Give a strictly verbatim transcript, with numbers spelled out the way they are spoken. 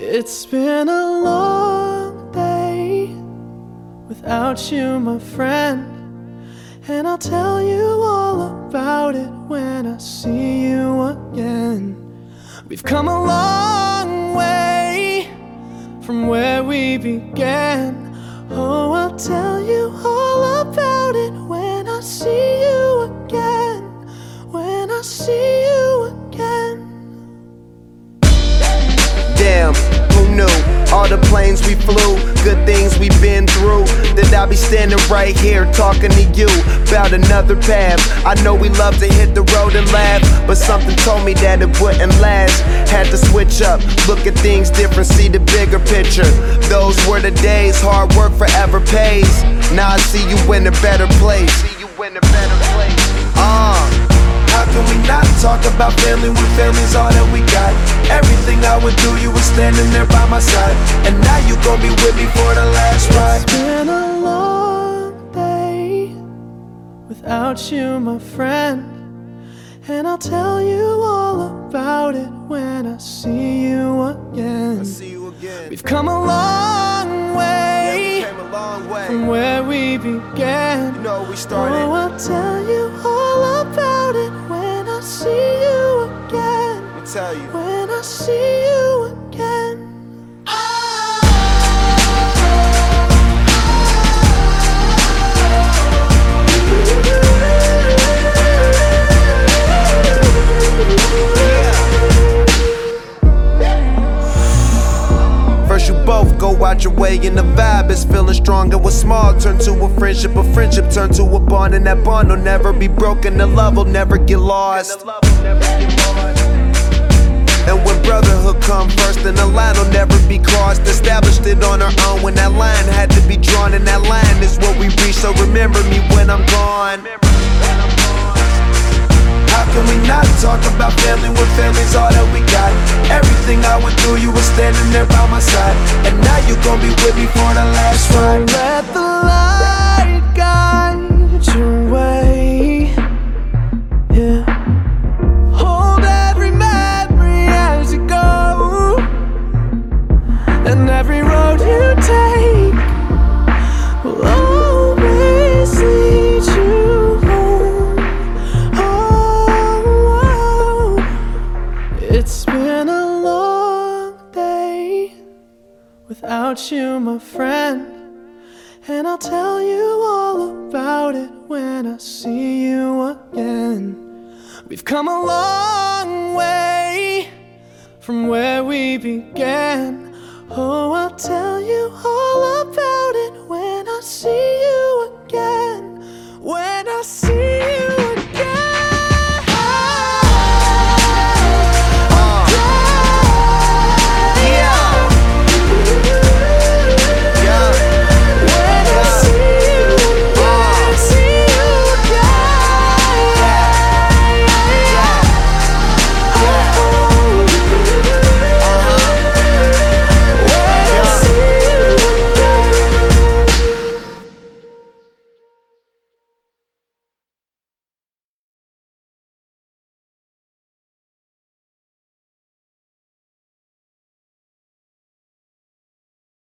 It's been a long day without you, my friend, and I'll tell you all about it when I see you again. We've come a long way from where we began. Oh, I'll tell you all about it when I see you again. When I see you again. Damn, who knew? All the planes we flew, good things we've been through, that I'll be standing right here talking to you about another path. I know we love to hit the road and laugh, but something told me that it wouldn't last. Had to switch up, look at things different, see the bigger picture. Those were the days, hard work forever pays. Now I see you in a better place. See you in a better place. Uh How can we not talk about family when family's all that we got? Everything I would do, you were standing there by my side, and now you gon' be with me for the last ride. It's been a long day without you, my friend, and I'll tell you all about it when I see you again. I see you again. We've come a long way, yeah, we came a long way from where we began. You know we started. Oh, I'll tell you all about it when I see you again. Let me tell you. When I see you again. First you both go out your way and the vibe is feeling strong, and what's small turn to a friendship, a friendship turn to a bond, and that bond will never be broken, the love will never get lost. And when brotherhood come first, then the line will never be crossed. Established it on our own when that line had to be drawn, and that line is what we reach, so remember me when I'm gone. How can we not talk about family when family's all that we got? Everything I went through, you were standing there by my side, and now you gon' be with me for the last ride. Let the light guide your way, yeah. Hold every memory as you go, and every road you take will always lead you home. Oh, it's been a long day without you, my friend, and I'll tell you all about it when I see you again. We've come a long way from where we began. Oh, I'll tell you all about